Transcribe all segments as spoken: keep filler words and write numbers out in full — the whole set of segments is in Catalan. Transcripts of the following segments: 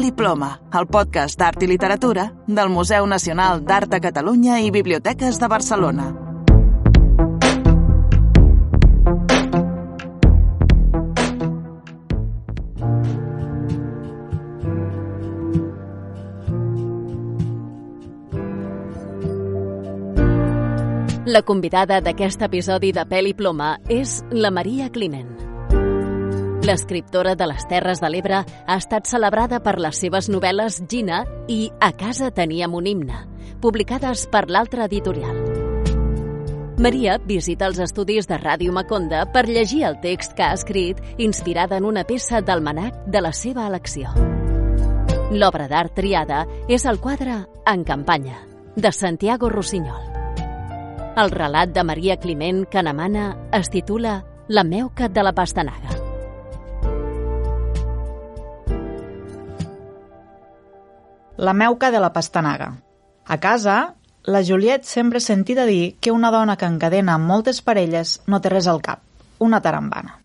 Pèl i Ploma, el podcast d'art i literatura del Museu Nacional d'Art de Catalunya i Biblioteques de Barcelona. La convidada d'aquest episodi de Pèl i Ploma és la Maria Climent. L'escriptora de les Terres de l'Ebre ha estat celebrada per les seves novel·les Gina i A casa teníem un himne, publicades per l'Altra Editorial. Maria visita els estudis de Ràdio Maconda per llegir el text que ha escrit inspirada en una peça d'almanac de la seva elecció. L'obra d'art triada és el quadre En campanya, de Santiago Rossinyol. El relat de Maria Climent que n'emana es titula La meuca de la pastanaga. La meuca de la pastanaga. A casa, la Juliet sempre ha sentit a dir que una dona que encadena moltes parelles no té res al cap, una tarambana.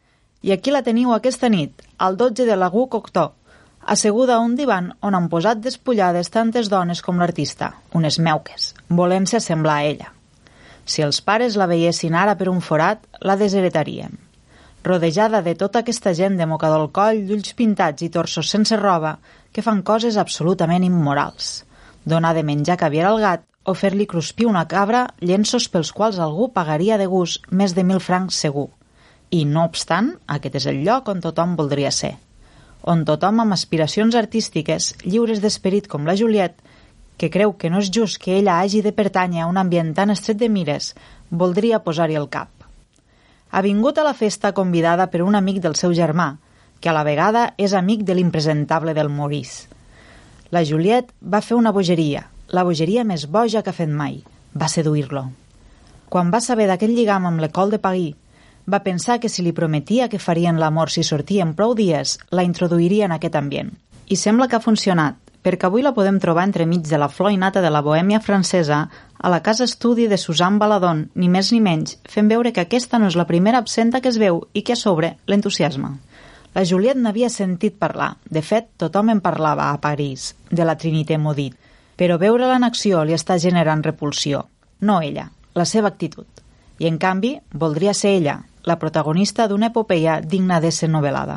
I aquí la teniu aquesta nit, al dotze de l'Agut Cocteau, asseguda a un divan on han posat despullades tantes dones com l'artista, unes meuques, volent-se assemblar a ella. Si els pares la veiessin ara per un forat, la desheretarien. Rodejada de tota aquesta gent de mocador al coll, d'ulls pintats i torsos sense roba, que fan coses absolutament immorals. Donar de menjar caviar al gat o fer-li cruspir una cabra, llenços pels quals algú pagaria de gust més de mil francs segur. I, no obstant, aquest és el lloc on tothom voldria ser. On tothom amb aspiracions artístiques, lliures d'esperit com la Juliet, que creu que no és just que ella hagi de pertànyer a un ambient tan estret de mires, voldria posar-hi el cap. Ha vingut a la festa convidada per un amic del seu germà, que a la vegada és amic de l'impresentable del Maurice. La Juliet va fer una bogeria, la bogeria més boja que ha fet mai. Va seduir-lo. Quan va saber d'aquest lligam amb l'École de Paris, va pensar que si li prometia que farien l'amor si sortien prou dies, la introduiria en aquest ambient. I sembla que ha funcionat, perquè avui la podem trobar entremig de la flor innata de la bohèmia francesa a la casa estudi de Suzanne Valadon, ni més ni menys, fent veure que aquesta no és la primera absenta que es veu i que a sobre l'entusiasma. La Juliet n'havia sentit parlar, de fet tothom en parlava a París, de la Trinité Maudite, però veure-la en acció li està generant repulsió, no ella, la seva actitud. I en canvi, voldria ser ella, la protagonista d'una epopeia digna d'ésser novel·lada.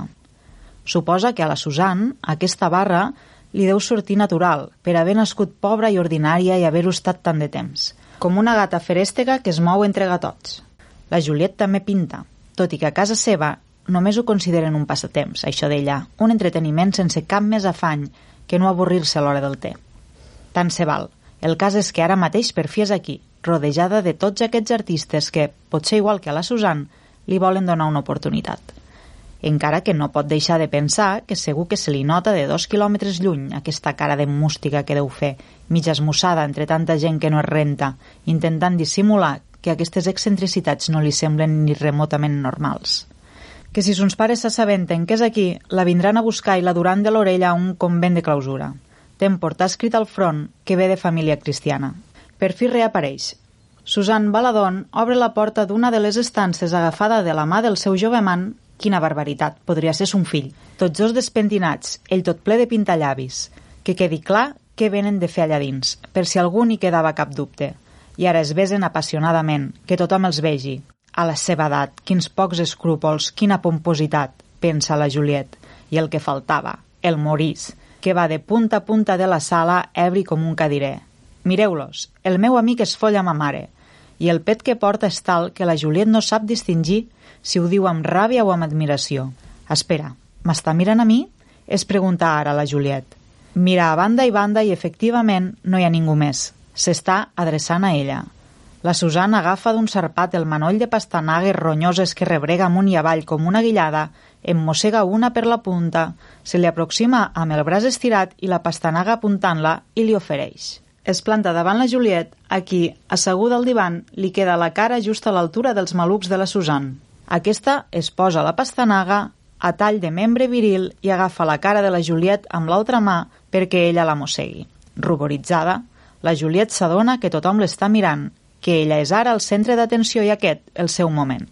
Suposa que a la Suzanne, aquesta barra, li deu sortir natural, per haver nascut pobra i ordinària i haver-ho estat tant de temps, com una gata ferèstega que es mou entre gatots. La Juliet també pinta, tot i que a casa seva només ho consideren un passatemps, això d'ella, un entreteniment sense cap més afany que no avorrir-se a l'hora del té. Tant se val. El cas és que ara mateix per fi és aquí, rodejada de tots aquests artistes que, potser igual que a la Suzanne, li volen donar una oportunitat. Encara que no pot deixar de pensar que segur que se li nota de dos quilòmetres lluny aquesta cara de mústica que deu fer, mig esmussada entre tanta gent que no es renta, intentant dissimular que aquestes excentricitats no li semblen ni remotament normals. Que si sons pares s'assabenten que és aquí, la vindran a buscar i la duran de l'orella a un convent de clausura. Tem portar escrit al front que ve de família cristiana. Per fi reapareix. Suzanne Valadon obre la porta d'una de les estances agafada de la mà del seu jove amant. Quina barbaritat, podria ser son fill. Tots dos despentinats, ell tot ple de pintallavis. Que quedi clar què venen de fer allà dins, per si algú n'hi quedava cap dubte. I ara es besen apassionadament, que tothom els vegi. A la seva edat, quins pocs escrúpols, quina pompositat, pensa la Juliet. I el que faltava, el Maurice, que va de punta a punta de la sala ebri com un cadirer. Mireu-los, el meu amic es folla ma mare. I el pet que porta és tal que la Juliet no sap distingir si ho diu amb ràbia o amb admiració. Espera, m'està mirant a mi? Es pregunta ara la Juliet. Mira a banda i banda i efectivament no hi ha ningú més. S'està adreçant a ella. La Suzanne agafa d'un sarpat el manoll de pastanagues ronyoses que rebrega amunt i avall com una guillada, en mossega una per la punta, se li aproxima amb el braç estirat i la pastanaga apuntant-la i li ofereix. Es planta davant la Juliet, a qui, asseguda al divan, li queda la cara just a l'altura dels malucs de la Suzanne. Aquesta es posa la pastanaga a tall de membre viril i agafa la cara de la Juliet amb l'altra mà perquè ella la mossegui. Ruboritzada, la Juliet s'adona que tothom l'està mirant, que ella és ara el centre d'atenció i aquest, el seu moment.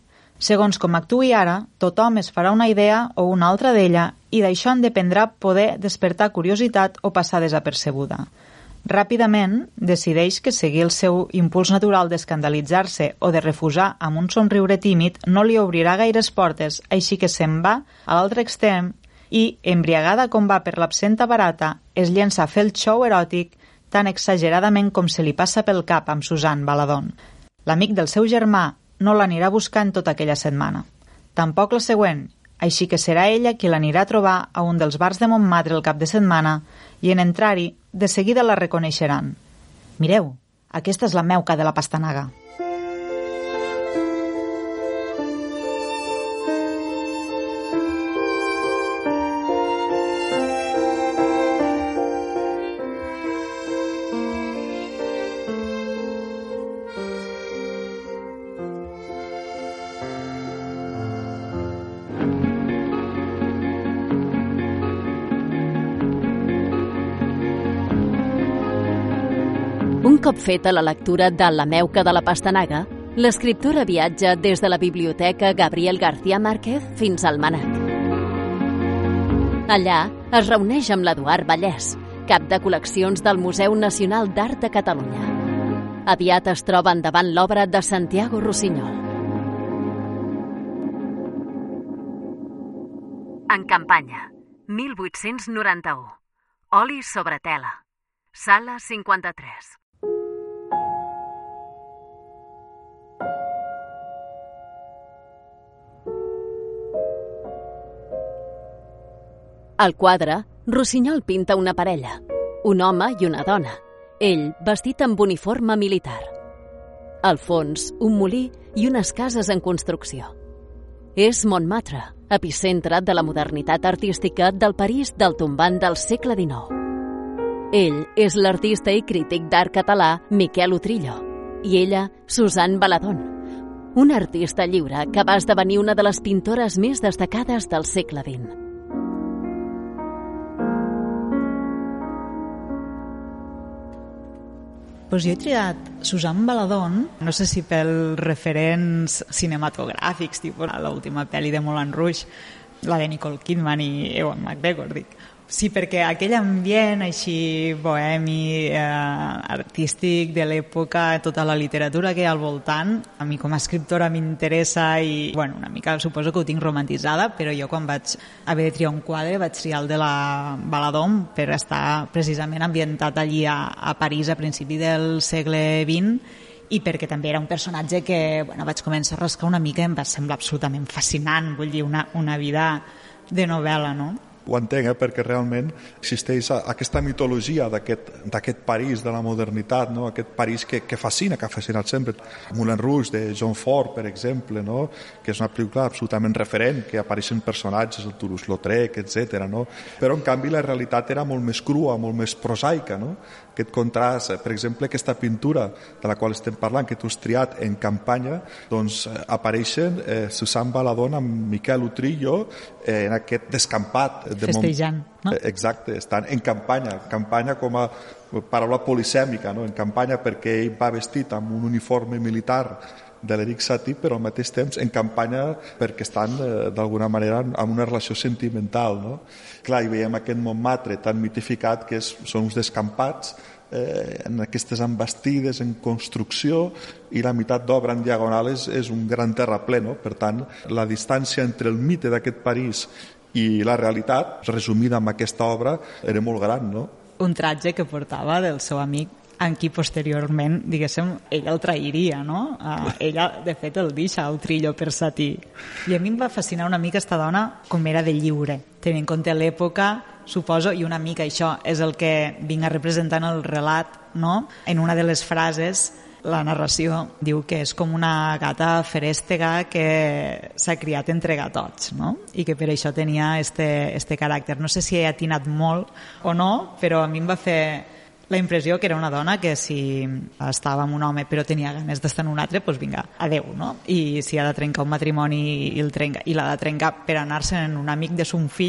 Segons com actuï ara, tothom es farà una idea o una altra d'ella i d'això en dependrà poder despertar curiositat o passar desapercebuda. Ràpidament, decideix que seguir el seu impuls natural d'escandalitzar-se o de refusar amb un somriure tímid no li obrirà gaires portes, així que se'n va a l'altre extrem i, embriagada com va per l'absenta barata, es llença a fer el show eròtic tan exageradament com se li passa pel cap amb Susan Baladon. L'amic del seu germà no l'anirà buscant tota aquella setmana. Tampoc la següent, així que serà ella qui l'anirà a trobar a un dels bars de Montmartre el cap de setmana i en entrar-hi, de seguida la reconeixeran. Mireu, aquesta és la meuca de la pastanaga. Un cop feta la lectura de La meuca de la pastanaga, l'escriptora viatja des de la biblioteca Gabriel García Márquez fins al Manac. Allà es reuneix amb l'Eduard Vallès, cap de col·leccions del Museu Nacional d'Art de Catalunya. Aviat es troben davant l'obra de Santiago Rusiñol. En campanya, mil vuit-cents noranta-u. Oli sobre tela. Sala cinquanta-tres. Al quadre, Rusiñol pinta una parella, un home i una dona, ell vestit amb uniforme militar. Al fons, un molí i unes cases en construcció. És Montmartre, epicentre de la modernitat artística del París del tombant del segle dinou. Ell és l'artista i crític d'art català Miquel Utrillo i ella, Susan Baladon, una artista lliure que va esdevenir una de les pintores més destacades del segle vint. Pues jo he triat Susan Baladon, no sé si pels referents cinematogràfics, tipus l'última pel·li de Moulin Rouge, la de Nicole Kidman i Ewan McGregor, dic. Sí, perquè aquell ambient així bohemi, eh, artístic de l'època, tota la literatura que hi ha al voltant, a mi com a escriptora m'interessa i, bueno, una mica suposo que ho tinc romantitzada, però jo quan vaig haver de triar un quadre vaig triar el de la Baladon per estar precisament ambientat allí a, a París a principi del segle vint i perquè també era un personatge que, bueno, vaig començar a rascar una mica i em va semblar absolutament fascinant, vull dir, una, una vida de novel·la, no? Ho entenc, eh? Perquè realment existeix aquesta mitologia d'aquest París de la modernitat, no? Aquest París que, que fascina, que ha fascinat sempre. Moulin Rouge, de John Ford, per exemple, no? Que és una pel·lícula absolutament referent, que apareixen personatges, el Toulouse-Lautrec, etcètera. No? Però, en canvi, la realitat era molt més crua, molt més prosaica, no? Aquest contrast, per exemple, aquesta pintura de la qual estem parlant, que tu has triat en campanya, doncs apareixen eh, Susan Baladon amb Miquel Utrillo eh, en aquest descampat de festejant, no? Exacte, estan en campanya, campanya com a paraula polisèmica, no? En campanya perquè ell va vestit amb un uniforme militar de l'Eric Satie, però al mateix temps en campanya perquè estan eh, d'alguna manera en una relació sentimental, no? Clar, i veiem aquest Montmartre tan mitificat que és, són uns descampats eh, en aquestes envestides en construcció i la meitat d'obra en diagonal és, és un gran terraplè, no? Per tant, la distància entre el mite d'aquest París i la realitat, resumida en aquesta obra, era molt gran, no? Un tratge que portava del seu amic en qui posteriorment, diguéssim, ella el trairia, no? Uh, ella, de fet, el deixa al Trillo per Satie. I a mi em va fascinar una mica esta dona com era de lliure, tenint en compte l'època, suposo, i una mica això és el que vinc a representar en el relat, no? En una de les frases, la narració diu que és com una gata ferèstega que s'ha criat entre gatots, no? I que per això tenia este, este caràcter. No sé si he atinat molt o no, però a mi em va fer la impressió que era una dona que si estava amb un home però tenia ganes d'estar en un altre, doncs vinga, adeu, no? I si ha de trencar un matrimoni i el trenca, i l'ha de trencar per anar-se'n en un amic de son fill,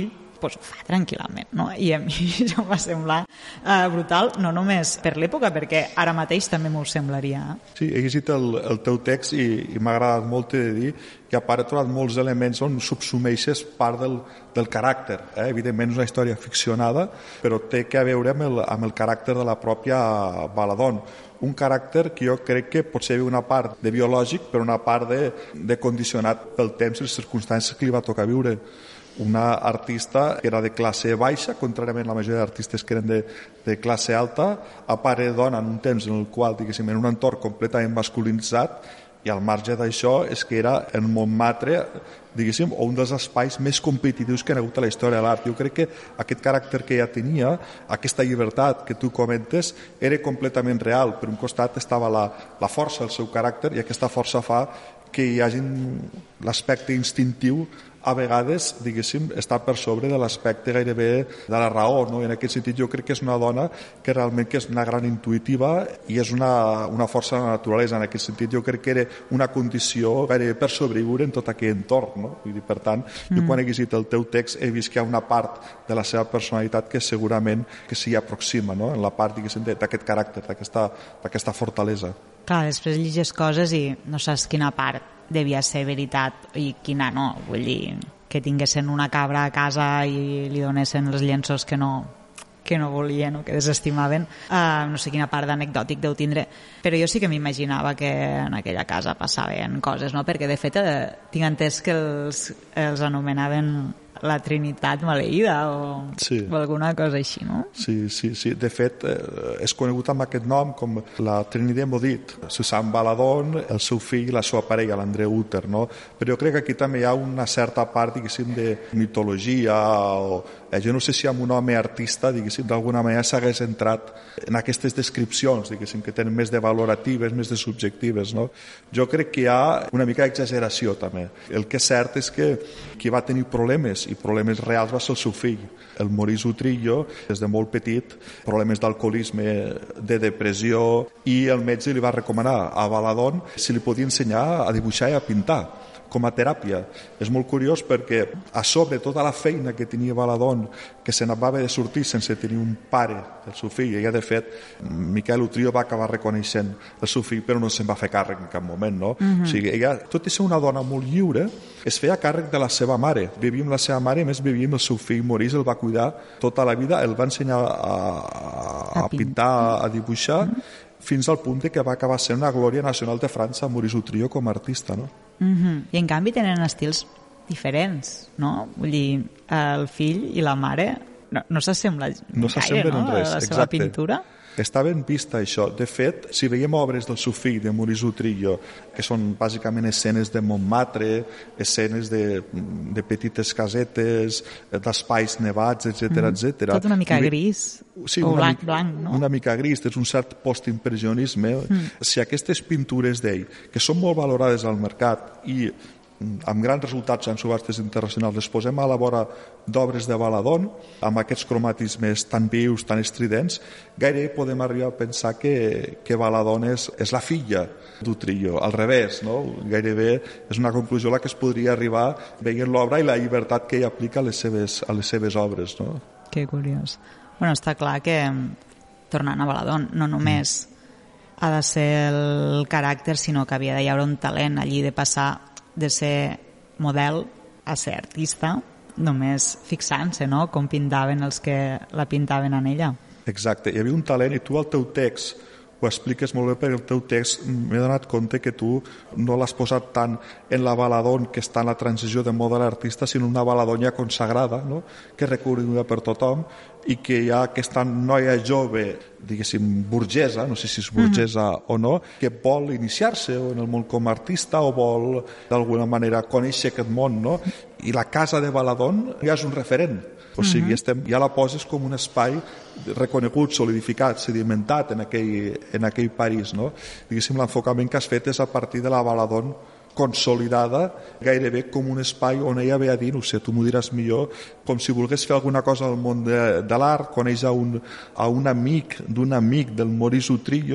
pues ho fa tranquil·lament, no? I a mi això em va semblar uh, brutal, no només per l'època, perquè ara mateix també m'ho semblaria. Eh? Sí, he llegit el, el teu text i, i m'ha agradat molt de dir que a part he trobat molts elements on subsumeixes part del, del caràcter. Eh? Evidentment és una història ficcionada, però té que a veure amb el, amb el caràcter de la pròpia Baladón. Un caràcter que jo crec que potser una part de biològic, però una part de, de condicionat pel temps i les circumstàncies que li va tocar viure. Una artista que era de classe baixa, contràriament a la majoria d'artistes que eren de, de classe alta, a part de dona en un temps en el qual, diguéssim, en un entorn completament masculinitzat, i al marge d'això és que era en Montmartre, diguéssim, un dels espais més competitius que han hagut a la història de l'art. Jo crec que aquest caràcter que ja tenia, aquesta llibertat que tu comentes, era completament real. Per un costat estava la, la força, el seu caràcter, i aquesta força fa que hi hagi l'aspecte instintiu a vegades, diguéssim, està per sobre de l'aspecte gairebé de la raó, no? I en aquest sentit jo crec que és una dona que realment que és una gran intuïtiva i és una, una força de la naturalesa. En aquest sentit jo crec que era una condició gairebé per sobreviure en tot aquell entorn, no? I per tant, jo mm. quan he llegit el teu text he vist que hi ha una part de la seva personalitat que segurament que s'hi aproxima, no? En la part, diguéssim, d'aquest caràcter, d'aquesta fortalesa. Clar, després llegeix coses i no saps quina part devia ser veritat i quina no. Vull dir, que tinguessin una cabra a casa i li donessin els llenços que no, que no volien o que desestimaven. Uh, no sé quina part d'anecdòtic deu tindre, però jo sí que m'imaginava que en aquella casa passaven coses, no? Perquè de fet eh, tinc entès que els, els anomenaven la Trinitat maleïda o, sí. o alguna cosa així, no? Sí, sí, sí. De fet, eh, és conegut amb aquest nom com la Trinité Maudite. Susan Baladón, el seu fill i la seva parella, l'André Uter, no? Però jo crec que aquí també hi ha una certa part, diguéssim, de mitologia o... Eh, jo no sé si amb un home artista, diguéssim, d'alguna manera s'hagués entrat en aquestes descripcions, diguéssim, que tenen més de valoratives, més de subjectives, no? Jo crec que hi ha una mica d'exageració, també. El que és cert és que qui va tenir problemes i problemes reals va ser el seu fill, el Maurice Utrillo, des de molt petit, problemes d'alcoholisme, de depressió, i el metge li va recomanar a Baladón si li podia ensenyar a dibuixar i a pintar com a teràpia. És molt curiós perquè a sobre tota la feina que tenia Baladón, que se n'va haver de sortir sense tenir un pare del seu fill, ella de fet, Miquel Utrillo va acabar reconeixent el seu fill però no se'n va fer càrrec en cap moment, no? Uh-huh. O sigui, ella, tot i ser una dona molt lliure, es feia càrrec de la seva mare, vivia amb la seva mare, a més vivia amb el seu fill Maurice, el va cuidar tota la vida, el va ensenyar a, a, a pintar, a dibuixar, uh-huh. fins al punt que va acabar sent una glòria nacional de França, Maurice Utrillo com a artista, no? Mm-hmm. I en canvi tenen estils diferents, no? Vull dir, el fill i la mare no, no s'assembla no gaire, no? Res, a la seva exacte. pintura. Està ben vista això. De fet, si veiem obres del seu fill, de Maurice Utrillo, que són bàsicament escenes de Montmartre, escenes de, de petites casetes, d'espais nevats, etcètera, mm. etcètera. Tot una mica gris, sí, o una blanc, mica, blanc, no? Una mica gris, és un cert postimpressionisme. Mm. Si aquestes pintures d'ell, que són molt valorades al mercat i amb grans resultats en subhastes internacionals, les posem a la vora d'obres de Baladón, amb aquests cromatismes tan vius, tan estridents, gairebé podem arribar a pensar que, que Baladón és, és la filla d'Utrillo, al revés, no? Gairebé és una conclusió a la que es podria arribar veient l'obra i la llibertat que ell aplica a les seves, a les seves obres, no? Que curiós. Bueno, està clar que, tornant a Baladón, no només mm. ha de ser el caràcter, sinó que havia d'hi haver un talent allí de passar de ser model a ser artista, només fixant-se, no?, com pintaven els que la pintaven en ella. Exacte, hi havia un talent i tu al teu text ho expliques molt bé perquè el teu text m'he donat compte que tu no l'has posat tant en la Baladón que està en la transició de model a artista, sinó una Baladón ja consagrada, no?, que és reconeguda per tothom i que hi ha aquesta noia jove, diguéssim, burgesa, no sé si és burgesa mm-hmm. o no, que vol iniciar-se en el món com a artista o vol d'alguna manera conèixer aquest món, no? I la casa de Baladón ja és un referent. O sigui, uh-huh. estem, ja la poses com un espai reconegut, solidificat, sedimentat en aquell, en aquell París, no? Diguéssim, l'enfocament que has fet és a partir de la Baladón consolidada, gairebé com un espai on ella ve a dir, no sé, tu m'ho diràs millor, com si volgués fer alguna cosa al món de, de l'art, coneix a un, a un amic d'un amic del Maurice Utrillo, i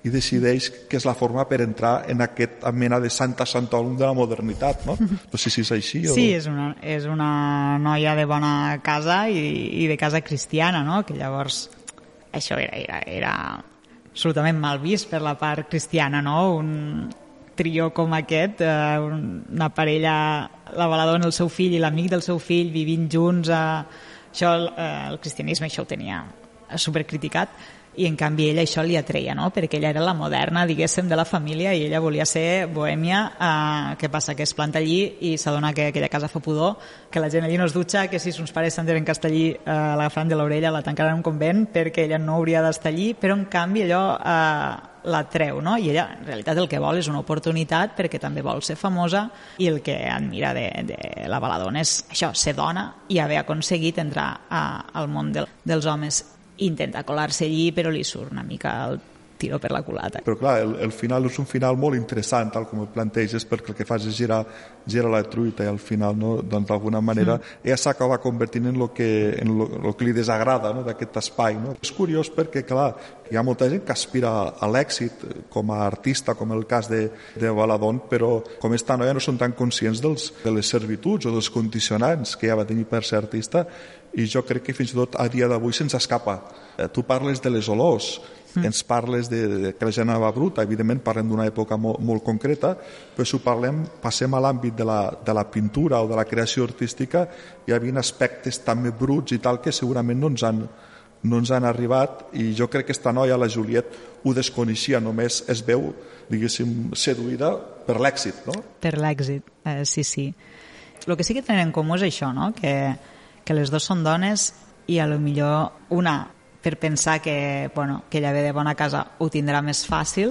i decideix que és la forma per entrar en aquesta mena de santa santòlum de la modernitat, no? No sé si és així o... Sí, és una, és una noia de bona casa i, i de casa cristiana, no? Que llavors això era, era, era absolutament mal vist per la part cristiana, no? Un trio com aquest, eh, una parella, la Baladón, el seu fill i l'amic del seu fill vivint junts, eh, això, eh, el cristianisme això ho tenia supercriticat, i en canvi ella això li atreia, no? Perquè ella era la moderna, diguéssim, de la família i ella volia ser bohèmia. Eh, què passa? Que es planta allí i s'adona que aquella casa fa pudor, que la gent allí no es dutxa, que si sos pares s'enteren que està allí, eh, l'agafaran de l'orella, la tancaran en un convent perquè ella no hauria d'estar allí, però en canvi allò eh, la treu, no? I ella en realitat el que vol és una oportunitat perquè també vol ser famosa i el que admira de, de la Baladón és això, ser dona i haver aconseguit entrar a, al món del, dels homes. Intenta colar-se allí, però li surt una mica el tiro per la culata. Però clar, el, el final és un final molt interessant, tal com el planteges, perquè el que fas és girar, girar la truita i al final, no, doncs d'alguna manera, mm. ella s'acaba convertint en el que, en lo, lo que li desagrada, no, d'aquest espai. No? És curiós perquè, clar, hi ha molta gent que aspira a l'èxit com a artista, com el cas de, de Baladón, però com esta noia no són tan conscients dels, de les servituds o dels condicionants que ella va tenir per ser artista, i jo crec que fins i tot a dia d'avui se'ns escapa. Eh, tu parles de les olors, mm. ens parles de, de que la gent anava bruta, evidentment parlem d'una època molt, molt concreta, però si ho parlem, passem a l'àmbit de la, de la pintura o de la creació artística, hi havia aspectes també bruts i tal que segurament no ens han, no ens han arribat, i jo crec que esta noia, la Juliette, ho desconeixia, només es veu, diguéssim, seduïda per l'èxit, no? Per l'èxit, eh, sí, sí. El que sí que tenen en comú és això, no? Que que les dues són dones i a lo millor una per pensar que, bueno, que ella ve de bona casa ho tindrà més fàcil,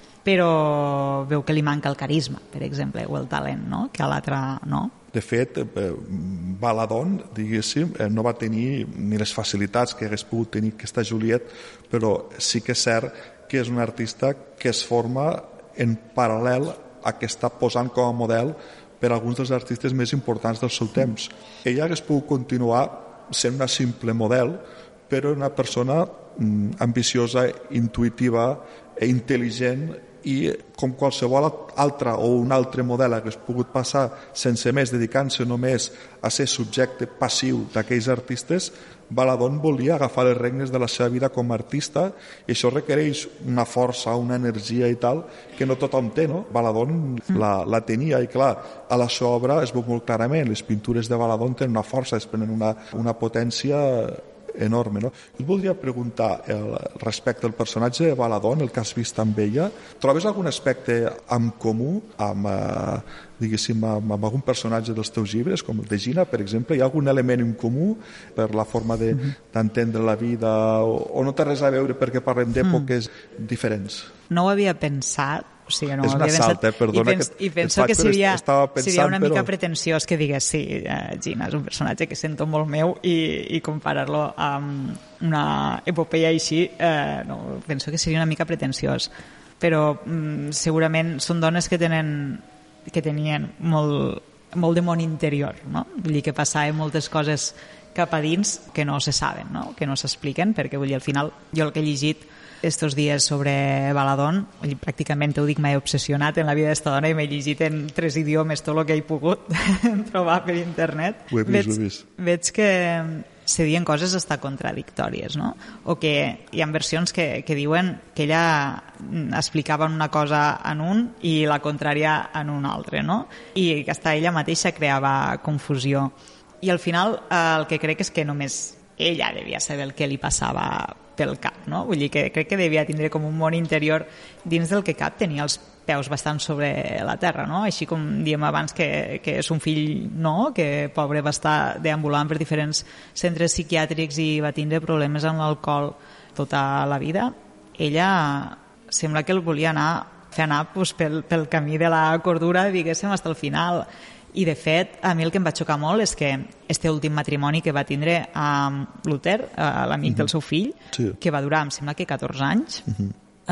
però veu que li manca el carisma, per exemple, o el talent, no? Que a l'altra no. De fet, eh, Baladón, diguéssim, eh, no va tenir ni les facilitats que hagués pogut tenir aquesta Juliette, però sí que és cert que és una artista que es forma en paral·lel a que està posant com a model per alguns dels artistes més importants del seu temps. Ella hagués pogut continuar sent una simple model, però una persona mm, ambiciosa, intuïtiva, intel·ligent, i com qualsevol altra o un altre model hagués pogut passar sense més, dedicant-se només a ser subjecte passiu d'aquells artistes, Baladón volia agafar les regnes de la seva vida com a artista, i això requereix una força, una energia i tal, que no tothom té, no? Baladón la, la tenia, i clar, a la seva obra es veu molt clarament, les pintures de Baladón tenen una força, desprenen una, una potència enorme, no? Jo et voldria preguntar el, respecte al personatge de Baladón, el que has vist amb ella, trobes algun aspecte en comú amb, eh, diguéssim, amb, amb algun personatge dels teus llibres, com el de Gina, per exemple? Hi ha algun element en comú per la forma de, mm-hmm. d'entendre la vida, o, o no té res a veure perquè parlem d'èpoques mm. diferents? No ho havia pensat, o sigui, no és ho un havia assalt, pensat, eh? Perdona, i, pens, que i penso que seria, pensant, seria una mica però... pretensiós que digués sí, eh, Gina és un personatge que sento molt meu, i, i comparar-lo amb una epopeia així, eh, no, penso que seria una mica pretensiós, però mm, segurament són dones que tenen que tenien molt, molt de món interior, no? Vull dir que passaven moltes coses cap a dins que no se saben, no? Que no s'expliquen, perquè vull dir, al final jo el que he llegit estos dies sobre Baladón, pràcticament ho dic, m'he obsessionat en la vida d'esta dona i m'he llegit en tres idiomes tot el que he pogut trobar per internet. Ho he vist, veig, ho he vist. Veig que se diuen coses hasta contradictòries, no? O que hi ha versions que, que diuen que ella explicava una cosa en un i la contrària en un altre, no? I que hasta ella mateixa creava confusió. I al final el que crec és que només ella devia saber el que li passava pel cap, no? Vull dir que crec que devia tindre com un món interior dins del que cap tenia els peus bastant sobre la terra, no? Així com diem abans que, que és un fill no, que pobre va estar deambulant per diferents centres psiquiàtrics i va tindre problemes amb l'alcohol tota la vida. Ella sembla que el volia anar, fer anar pues, pel, pel camí de la cordura, diguéssim, fins al final. I de fet, a mi el que em va xocar molt és que este últim matrimoni que va tindre amb Luther, l'amic uh-huh. del seu fill, sí. que va durar, em sembla que catorze anys, uh-huh.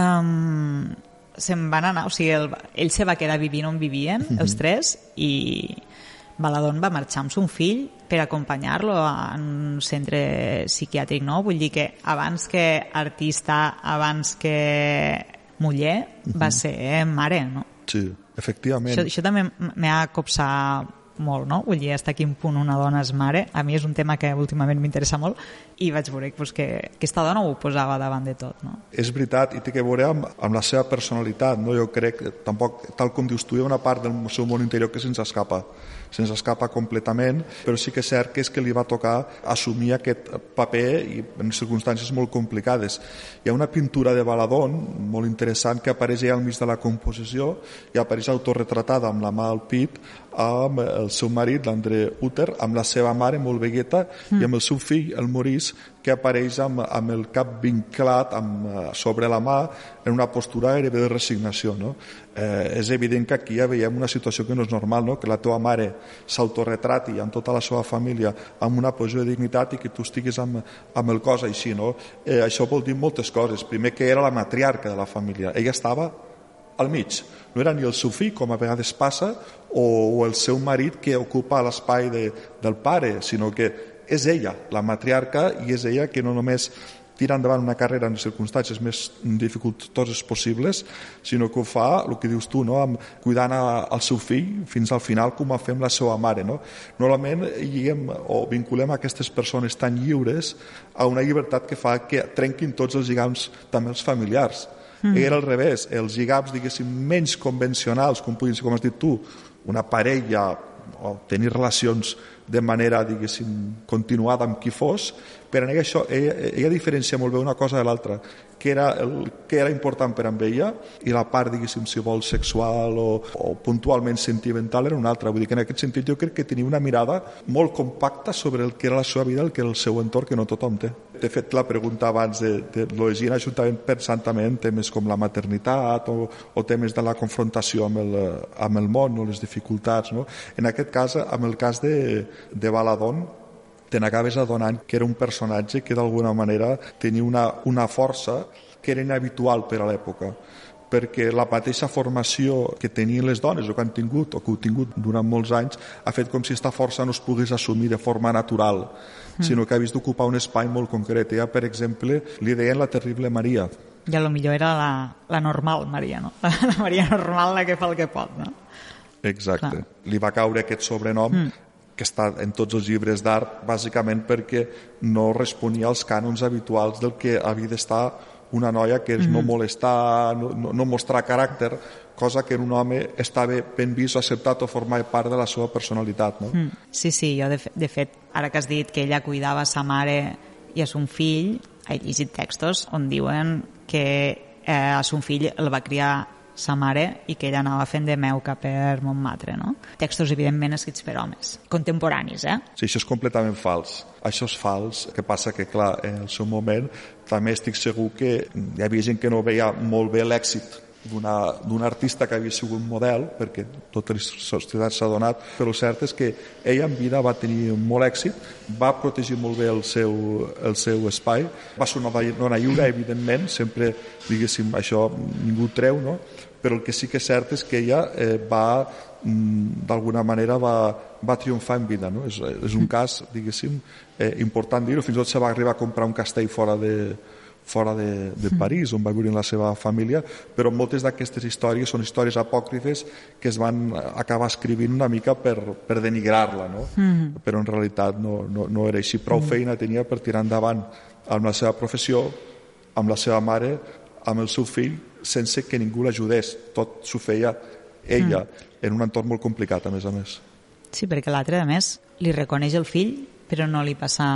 um, se'n van anar, o sigui, el, ell se va quedar vivint on vivien, uh-huh. els tres, i Baladón va marxar amb son fill per acompanyar-lo en un centre psiquiàtric, no? Vull dir que abans que artista, abans que muller va ser mare, no? Sí, efectivament. Això, això també m'ha copsat molt, no? Vull dir, hasta quin punt una dona és mare. A mi és un tema que últimament m'interessa molt i vaig veure pues, que aquesta dona ho posava davant de tot, no? És veritat, i té que veure amb, amb la seva personalitat, no? Jo crec que tampoc, tal com dius tu, hi ha una part del seu món interior que se'ns escapa, se'ns escapa completament, però sí que és cert que és que li va tocar assumir aquest paper i en circumstàncies molt complicades. Hi ha una pintura de Baladón molt interessant que apareix ja al mig de la composició i apareix autorretratada amb la mà al pit amb el seu marit, l'André Uter, amb la seva mare molt vegueta mm. i amb el seu fill, el Maurice, que apareix amb, amb el cap vinclat amb, sobre la mà en una postura gairebé de resignació, no? Eh, és evident que aquí ja veiem una situació que no és normal, no? Que la teva mare s'autoretrati amb tota la seva família amb una posició de dignitat i que tu estiguis amb, amb el cos així, no? Eh, això vol dir moltes coses. Primer, que era la matriarca de la família. Ella estava al mig. No era ni el seu fill, com a vegades passa, o, o el seu marit que ocupa l'espai de, del pare, sinó que és ella, la matriarca, i és ella que no només tira endavant una carrera en circumstàncies més dificultoses possibles, sinó que ho fa, el que dius tu, no? Amb, cuidant a, al seu fill fins al final, com ho fa amb la seva mare. No? Normalment lliguem o vinculem aquestes persones tan lliures a una llibertat que fa que trenquin tots els lligams, també els familiars. Mm. Era al revés, els lligams, diguéssim, menys convencionals, com puguin ser, com has dit tu, una parella o tenir relacions de manera, diguéssim, continuada amb qui fos, però en ella, això, ella, ella diferencia molt bé una cosa de l'altra, que era, el, que era important per amb ella, i la part, diguéssim, si vol, sexual o, o puntualment sentimental era una altra. Vull dir que en aquest sentit jo crec que tenia una mirada molt compacta sobre el que era la seva vida, el que era el seu entorn, que no tothom té. T'he fet la pregunta abans de, de l'Oegina, juntament pensant també en temes com la maternitat o, o temes de la confrontació amb el, amb el món, no? Les dificultats. No? En aquest cas, amb el cas de, de Baladón, te n'acabes adonant que era un personatge que d'alguna manera tenia una, una força que era inhabitual per a l'època, perquè la mateixa formació que tenien les dones o que han tingut o que heu tingut durant molts anys ha fet com si aquesta força no es pogués assumir de forma natural, mm. sinó que ha vist d'ocupar un espai molt concret. Ja, per exemple, li deien la terrible Maria. I a lo millor era la, la normal Maria, no? La Maria normal, la que fa el que pot, no? Exacte. Clar. Li va caure aquest sobrenom mm. que està en tots els llibres d'art, bàsicament perquè no responia als cànons habituals del que havia d'estar una noia, que és mm-hmm. no molestar, no, no mostrar caràcter, cosa que en un home estava ben vist o acceptat o formava part de la seva personalitat. No? Mm. Sí, sí, jo de, de fet, ara que has dit que ella cuidava a sa mare i a son fill, he llegit textos on diuen que eh, a son fill el va criar sa mare i que ella anava fent de meuca per Montmartre, no? Textos, evidentment, escrits per homes, contemporanis, eh? Sí, això és completament fals. Això és fals. El que passa que, clar, en el seu moment també estic segur que hi havia gent que no veia molt bé l'èxit d'un artista que havia sigut un model, perquè tota la societat s'ha donat, però el cert és que ella en vida va tenir molt èxit, va protegir molt bé el seu, el seu espai, va ser una dona lliure, evidentment, sempre, diguéssim, això ningú treu, no? Però el que sí que és cert és que ella eh, va, d'alguna manera, va, va triomfar en vida, no? És, és un cas, diguéssim, eh, important dir-ho, fins i tot se va arribar a comprar un castell fora de fora de, de París, on va viure la seva família, però moltes d'aquestes històries són històries apòcrifes que es van acabar escrivint una mica per, per denigrar-la, no? Mm-hmm. Però en realitat no, no, no era així. Prou feina tenia per tirar endavant amb la seva professió, amb la seva mare, amb el seu fill, sense que ningú l'ajudés. Tot s'ho feia ella, mm. en un entorn molt complicat, a més a més. Sí, perquè l'altre, a més, li reconeix el fill, però no li passa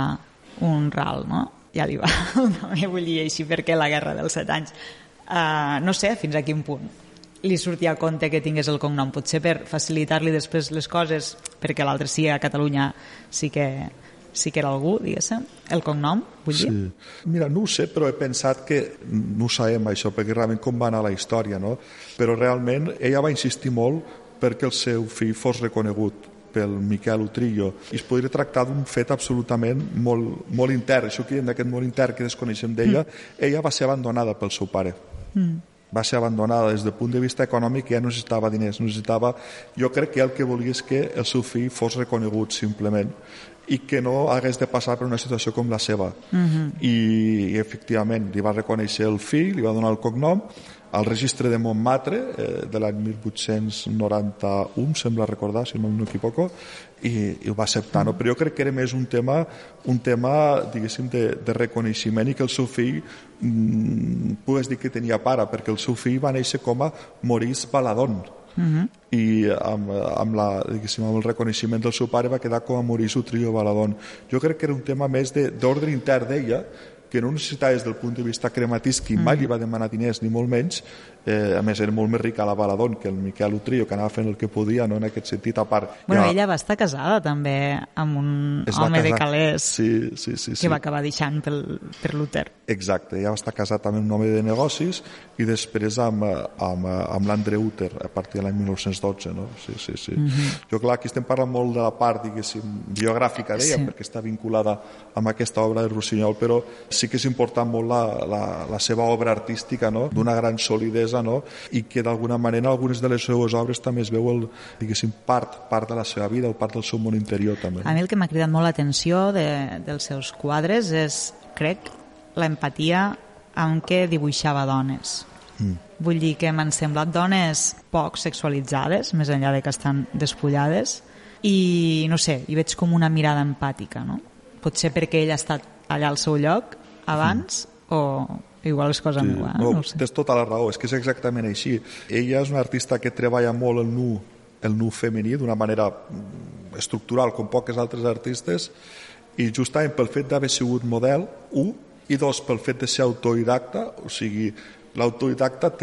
un ral, no? Ja li va, també vull dir així, perquè la guerra dels set anys, uh, no sé fins a quin punt li sortia a compte que tingués el cognom, potser per facilitar-li després les coses, perquè l'altre sí, a Catalunya sí que, sí que era algú, diguéssim, el cognom, vull dir? Sí. Mira, no ho sé, però he pensat que no ho sabem això, perquè realment com va anar la història, no? Però realment ella va insistir molt perquè el seu fill fos reconegut pel Miquel Utrillo, i es podria tractar d'un fet absolutament molt, molt intern. Això que diem d'aquest molt intern que desconeixem d'ella, mm. ella va ser abandonada pel seu pare. Mm. Va ser abandonada des del punt de vista econòmic, ja no necessitava diners, necessitava... Jo crec que el que volia és que el seu fill fos reconegut, simplement, i que no hagués de passar per una situació com la seva. Mm-hmm. I, i efectivament li va reconèixer el fill, li va donar el cognom, al registre de Montmartre eh, de l'any mil vuit-cents noranta-u, em sembla recordar, si no m'equivoco, i, i ho va acceptar. No? Però jo crec que era més un tema, un tema diguéssim, de, de reconeixement i que el seu fill mm, pogués dir que tenia pare, perquè el seu fill va néixer com a Maurice Baladon. Uh-huh. I amb, amb, la, amb el reconeixement del seu pare va quedar com a Maurice Utrillo Baladon. Jo crec que era un tema més d'ordre intern d'ella, que no necessitava des del punt de vista crematístic, mm. mai li va demanar diners ni molt menys, eh, a més era molt més rica la Baladon que el Miquel Utrillo, que anava fent el que podia, no? En aquest sentit, a part... Bueno, ja... ella va estar casada també amb un es home de calés sí, sí, sí, sí. que va acabar deixant pel, per Luther. Exacte, ella va estar casada amb un home de negocis i després amb, amb, amb l'André Uter a partir de l'any mil nou-cents dotze, no? Sí, sí, sí. Mm-hmm. Jo, clar, aquí estem parlant molt de la part, diguéssim, biogràfica d'ella, sí. perquè està vinculada amb aquesta obra de Rossinyol, però sí que és important molt la, la, la seva obra artística, no? D'una gran solidesa, no? I que d'alguna manera algunes de les seves obres també es veu el, diguéssim, part, part de la seva vida o part del seu món interior també. A mi el que m'ha cridat molt l'atenció de, dels seus quadres és, crec, l'empatia amb què dibuixava dones. Mm. Vull dir que m'han semblat dones poc sexualitzades, més enllà de que estan despullades, i no sé, hi veig com una mirada empàtica, no? Potser perquè ell ha estat allà al seu lloc abans, mm. o igual és cosa sí. meva, eh? no, no ho sé. Tens tota la raó, és que és exactament així. Ella és una artista que treballa molt el nu, el nu femení d'una manera estructural, com poques altres artistes, i justament pel fet d'haver sigut model, un, i dos, pel fet de ser autodidacta, o sigui, l'autodidacta té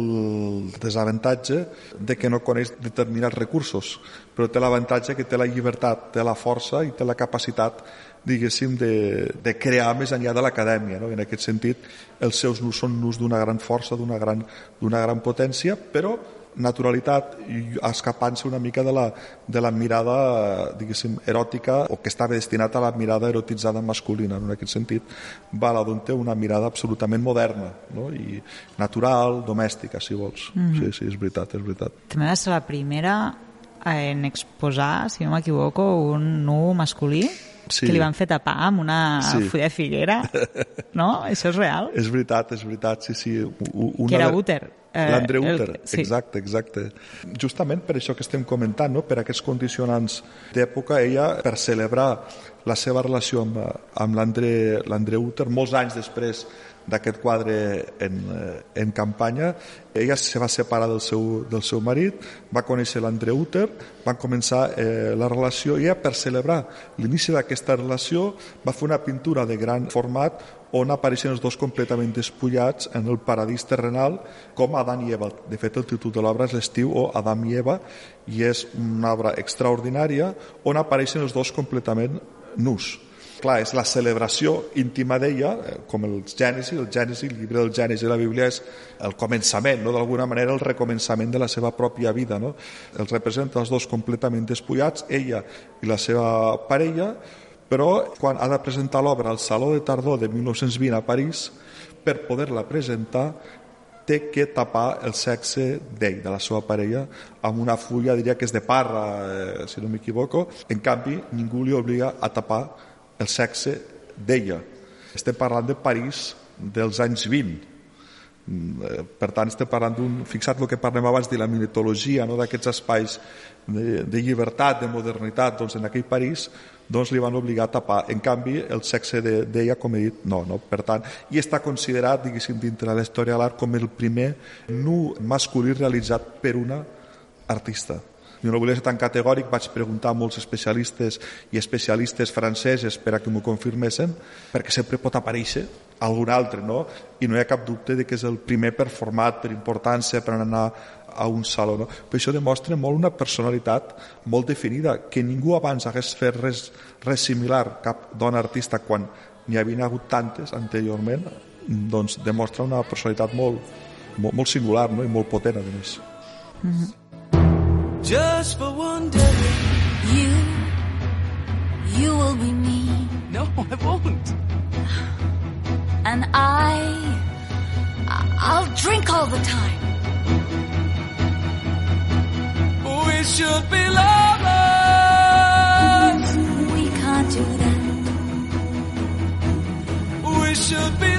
el desavantatge de que no coneix determinats recursos, però té l'avantatge que té la llibertat, té la força i té la capacitat, diguéssim, de, de crear més enllà de l'acadèmia, no? En aquest sentit, els seus nus són nus d'una gran força, d'una gran, d'una gran potència, però naturalitat i escapant-se una mica de la, de la mirada, diguéssim, eròtica, o que estava destinat a la mirada erotitzada masculina. En aquest sentit, Baladon té una mirada absolutament moderna, no? I natural, domèstica, si vols. Mm-hmm. Sí, sí, és veritat, és veritat. També va ser la primera en exposar, si no m'equivoco, un nu masculí, sí. que li van fer tapar amb una sí. fulla de figuera, no? Això és real? És veritat, és veritat, sí, sí. Una que era Uter. Eh, L'André Uter, el... sí. exacte, exacte. Justament per això que estem comentant, no? Per aquests condicionants d'època, ella, per celebrar la seva relació amb, amb l'André Uter, molts anys després d'aquest quadre en, en campanya, ella se va separar del seu, del seu marit, va conèixer l'André Uter, van començar eh, la relació, i ella, per celebrar l'inici d'aquesta relació, va fer una pintura de gran format on apareixen els dos completament despullats en el paradís terrenal com Adam i Eva. De fet, el títol de l'obra és L'estiu o Adam i Eva, i és una obra extraordinària on apareixen els dos completament nus. Clar, és la celebració íntima d'ella, com el Gènesi, el Gènesi, el llibre del Gènesi de la Bíblia és el començament, no? D'alguna manera el recomençament de la seva pròpia vida, no? Els representa els dos completament despullats, ella i la seva parella, però quan ha de presentar l'obra al Saló de Tardor de mil nou-cents vint a París, per poder-la presentar té que tapar el sexe d'ell, de la seva parella, amb una fulla, diria que és de parra, eh, si no m'equivoco. En canvi, ningú li obliga a tapar el sexe d'ella. Estem parlant de París dels anys vint. Per tant, estem parlant d'un... Fixa't el que parlem abans de la mitologia, no? D'aquests espais de, de llibertat, de modernitat, doncs en aquell París doncs li van obligar a tapar. En canvi, el sexe d'ella, com he dit, no, no. Per tant, i està considerat, diguéssim, dintre de la història de l'art com el primer nu masculí realitzat per una artista. Jo no volia ser tan categòric, vaig preguntar a molts especialistes i especialistes franceses per a que m'ho confirmessin, perquè sempre pot aparèixer algun altre, no? I no hi ha cap dubte de que és el primer per format, per importància, per anar a un saló, no? Però això demostra molt una personalitat molt definida, que ningú abans hagués fet res, res similar, cap dona artista, quan n'hi havia hagut tantes anteriorment, doncs demostra una personalitat molt, molt, molt singular, no? I molt potent, a més. Mm-hmm. Just for one day, you, you will be me. No, I won't. And I, I'll drink all the time. We should be lovers. We can't do that. We should be